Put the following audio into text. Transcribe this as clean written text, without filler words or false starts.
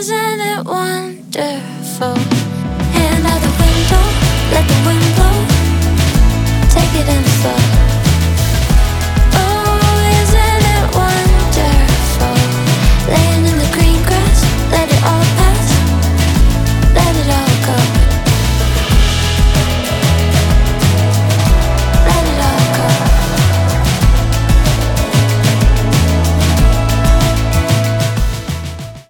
Isn't it wonderful? Hand out the window, let the wind